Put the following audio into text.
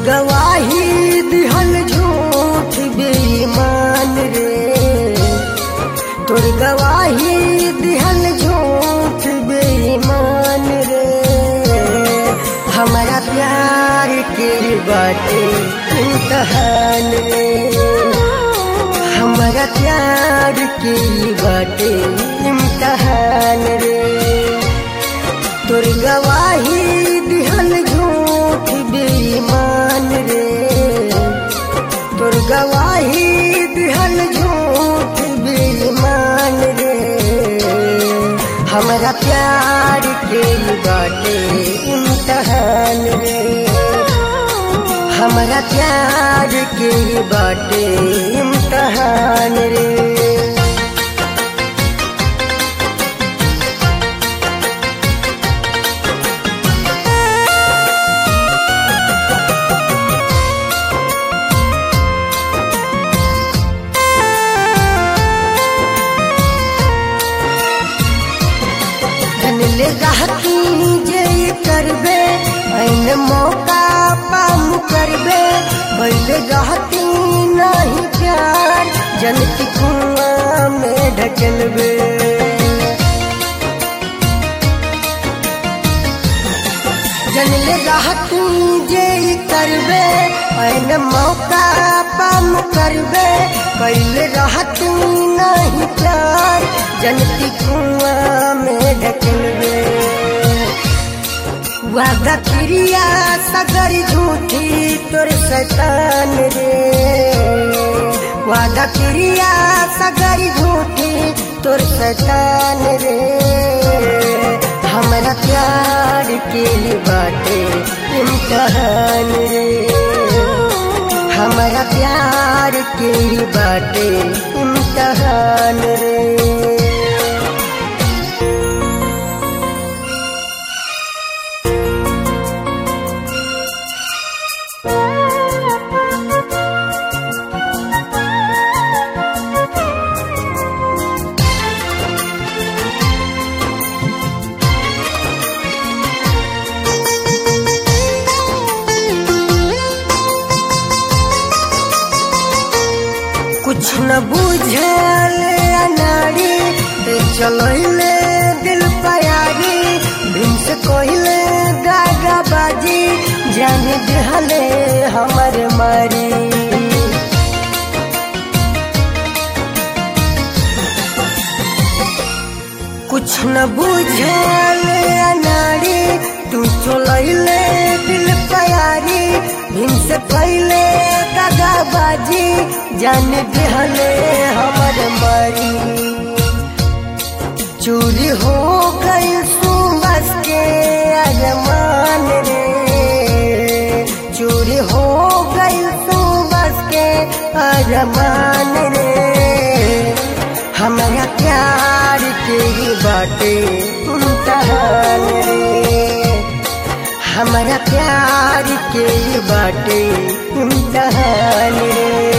गवाही दिहल झूठ बेईमान रे, तोर गवाही दिहल झूठ बेईमान रे। हमारा प्यार के बाटे इम्तहान रे, हमारा प्यार के बाटे इम्तहान रे। तोर गवाही दिहल झूठ बेईमान रे, तोर गवाही दिहल झूठ बेईमान रे। हमारा प्यार के बाटे इम्तहान रे, हमारा प्यार के बाटे इम्तहान रे। ले रहती जे करबे ऐन मौका पाम करबे, पहले रहती नहीं प्यार जनती कुआं में ढकलबे। जनले रहती जे करबे ऐन मौका पाम करबे, पहले रहती नहीं प्यार जनती कुआं में ढकलबे। वादा क्रिया सगर झूठी तोर शैतान रे, वादा क्रिया सगर झूठी तोर शैतान रे। हमारा प्यार के बाटे इम्तहान रे, हमारा प्यार के बाटे इम्तहान रे। कुछ न बुझल अनाड़ी ते चलैले दिल प्यारी, दिन से कोइले दागा बाजी जाने दिहले हमर मारी। कुछ न बुझल अनाड़ी तू चलैले दिल प्यारी, दिन से पहले दागा बाजी जान दिहले हमर मारी। चोरी हो गई सुबस के अरमान रे, चोरी हो गई सुबस के अरमान रे। हमारा प्यार के बाटे इम्तहान रे, हमारा प्यार के बाटे इम्तहान रे।